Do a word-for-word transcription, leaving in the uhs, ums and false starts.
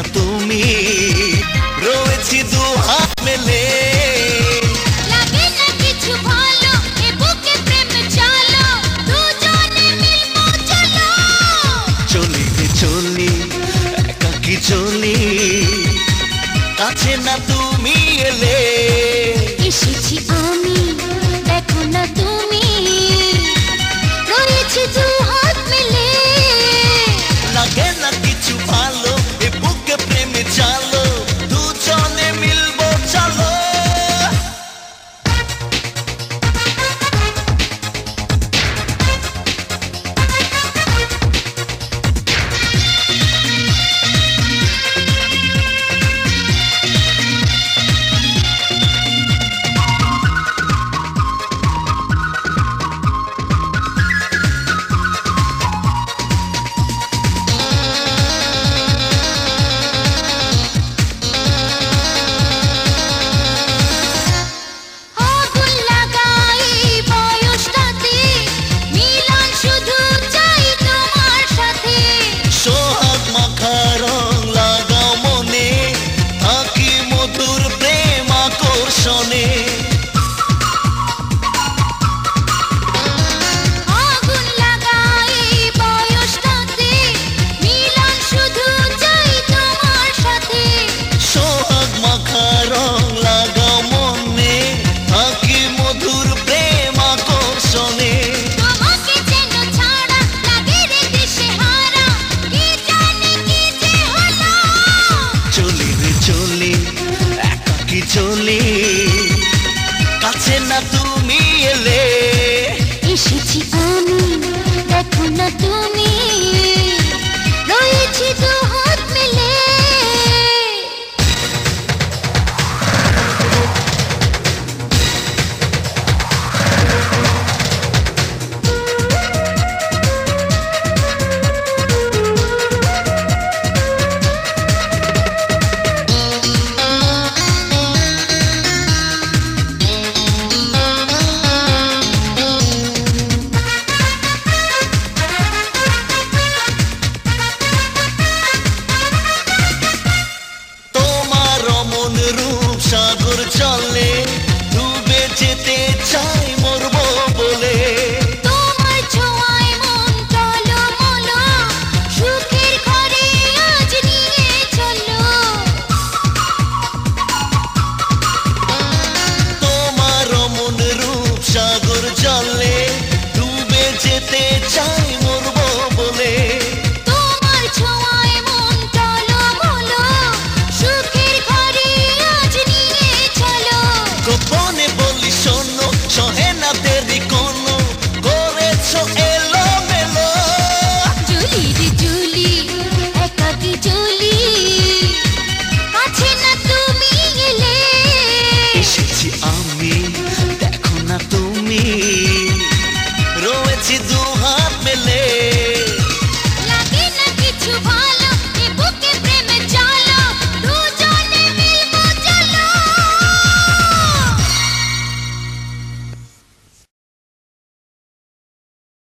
তুমি রয়েছি দু হাত মেলে লাগে না কিছু ভালো এ বুকে প্রেম চালো দুজনে মিলবো চলো চলি রে চলি একাকি চলি কাছে না তুমি এলে এসেছি আমি দেখো না তুমি রয়েছি দু হাত মেলে লাগে না কিছু ভালো এ বুকে প্রেমে চালো দুজনে মিলবো চলো আগুন লাগাই বয়সটাতে মিলন শুধু চাই তোমার সাথে সোহাগ মাখা রং লাগাও মনে থাকি মধুর প্রেম আকর্ষণে আগুন লাগাই বয়সটাতে মিলন শুধু চাই তোমার সাথে সোহাগ মাখা রং লাগাও মনে থাকি মধুর প্রেম আকর্ষণে তোমাকে যেন ছাড়া লাগে রে দিশেহারা কি জানি কি যে হলো চলি রে চলি একাকি চলি কাছে না তুমি এলে এসেছি আমি দেখো না তুমি